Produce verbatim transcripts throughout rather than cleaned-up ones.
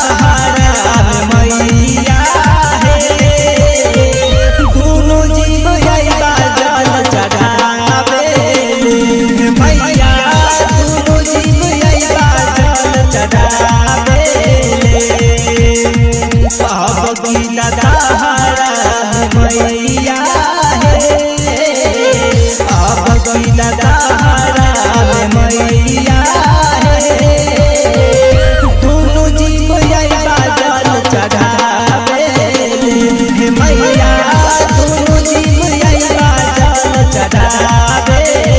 दशहरा में मैया हे दोनों जीव आइबा जल चढ़ावे मैया दोनों जीव आइबा जल चढ़ावे अब गीला दशहरा मैया हे अब गीला दशहरा में मैया हे दोनों जीव आइबा जल चढ़ावे मैया दोनों जीव आइबा जल चढ़ावे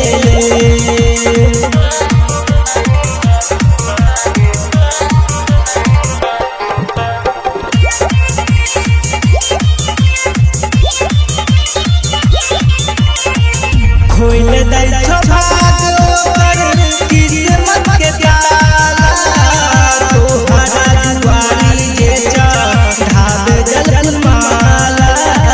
खोल दै छो भाग ओकर किस्मत के ताला तोहरा दुआरी के चढ़ावे जलमाला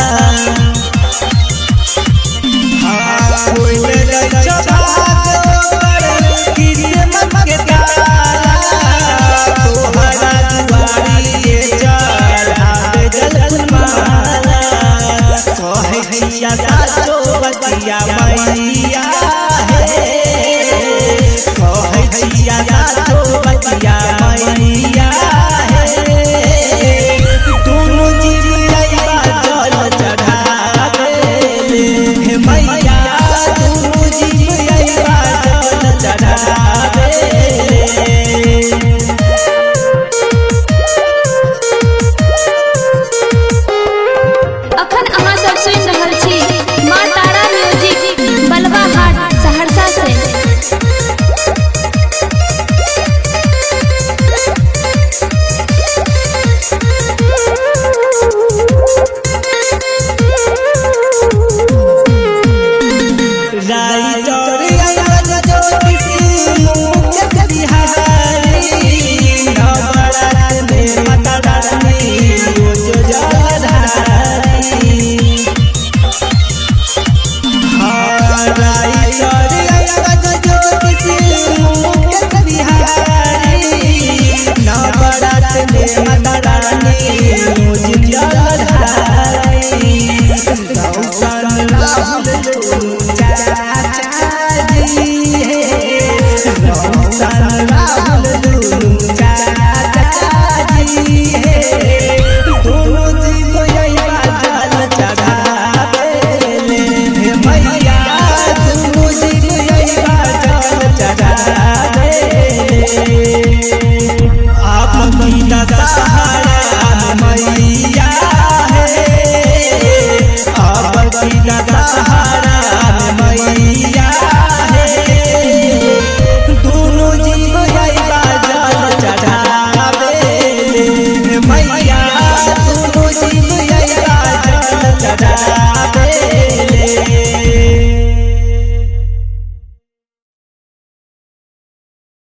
खोल दै छो भाग ओकर किस्मत के ताला तोहरा दुआरी के चढ़ावे जलमाला कहे हैया साचो बतिया मैया हे कहे हैया साचो